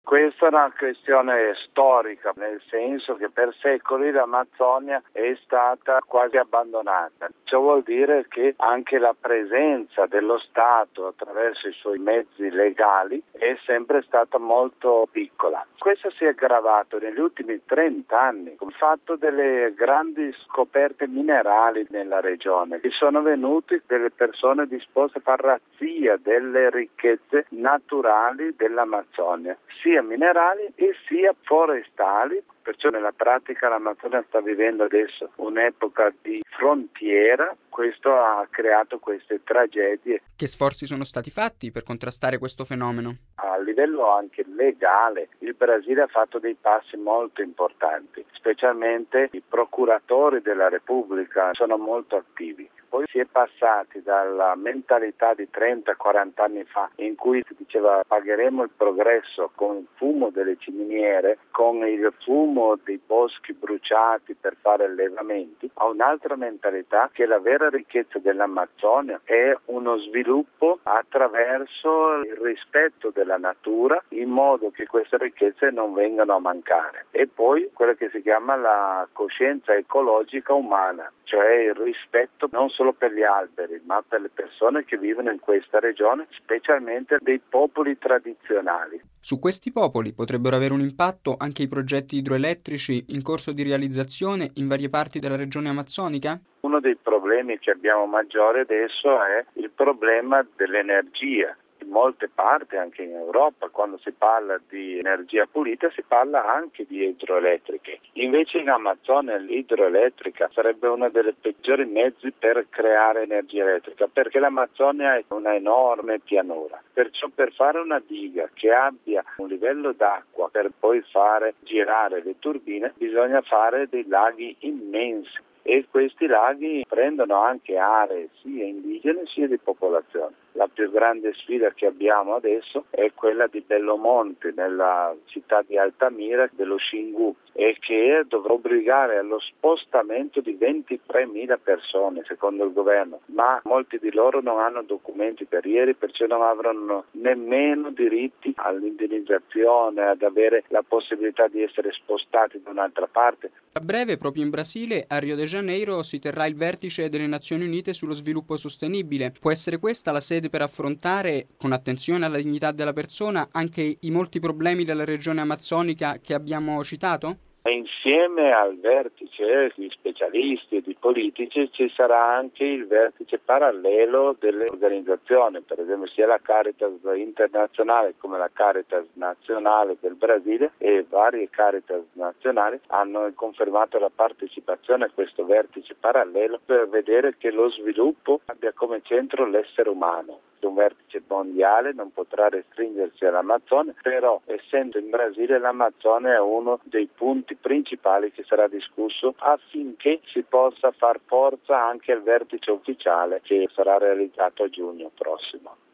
Questa è una questione storica, nel senso che per secoli l'Amazzonia è stata quasi abbandonata. Ciò vuol dire che anche la presenza dello Stato attraverso i suoi mezzi legali è sempre stata molto piccola. Questo si è aggravato negli ultimi 30 anni con il fatto delle grandi scoperte minerali nella regione. Ci sono venuti delle persone disposte a far razzia delle ricchezze naturali dell'Amazzonia, sia minerali e sia forestali, perciò nella pratica l'Amazzonia sta vivendo adesso un'epoca di frontiera. Questo ha creato queste tragedie. Che sforzi sono stati fatti per contrastare questo fenomeno? A livello anche legale il Brasile ha fatto dei passi molto importanti, specialmente i procuratori della Repubblica sono molto attivi. Poi si è passati dalla mentalità di 30-40 anni fa in cui si diceva pagheremo il progresso con il fumo delle ciminiere, con il fumo dei boschi bruciati per fare allevamenti, a un'altra mentalità che la vera ricchezza dell'Amazzonia è uno sviluppo attraverso il rispetto della natura in modo che queste ricchezze non vengano a mancare. E poi quella che si chiama la coscienza ecologica umana, cioè il rispetto non solo per gli alberi ma per le persone che vivono in questa regione, specialmente dei popoli tradizionali. Su questi popoli potrebbero avere un impatto anche i progetti idroelettrici in corso di realizzazione in varie parti della regione amazzonica? Uno dei problemi che abbiamo maggiore adesso è il problema dell'energia. In molte parti, anche in Europa, quando si parla di energia pulita si parla anche di idroelettriche. Invece in Amazzonia l'idroelettrica sarebbe uno dei peggiori mezzi per creare energia elettrica, perché l'Amazzonia è una enorme pianura. Perciò per fare una diga che abbia un livello d'acqua per poi fare girare le turbine bisogna fare dei laghi immensi. E questi laghi prendono anche aree sia indigene sia di popolazione. La più grande sfida che abbiamo adesso è quella di Bellomonte, nella città di Altamira, dello Xingu, e che dovrà obbligare allo spostamento di 23.000 persone, secondo il governo. Ma molti di loro non hanno documenti per ieri, perciò non avranno nemmeno diritti all'indennizzazione, ad avere la possibilità di essere spostati da un'altra parte. A breve, proprio in Brasile, a Rio de Janeiro, si terrà il vertice delle Nazioni Unite sullo sviluppo sostenibile. Può essere questa la sede per affrontare, con attenzione alla dignità della persona, anche i molti problemi della regione amazzonica che abbiamo citato? Insieme al vertice di specialisti e di politici ci sarà anche il vertice parallelo delle organizzazioni, per esempio sia la Caritas internazionale come la Caritas nazionale del Brasile e varie Caritas nazionali hanno confermato la partecipazione a questo vertice parallelo per vedere che lo sviluppo abbia come centro l'essere umano. Un vertice mondiale non potrà restringersi all'Amazzonia, però essendo in Brasile l'Amazzonia è uno dei punti principali che sarà discusso affinché si possa far forza anche al vertice ufficiale che sarà realizzato a giugno prossimo.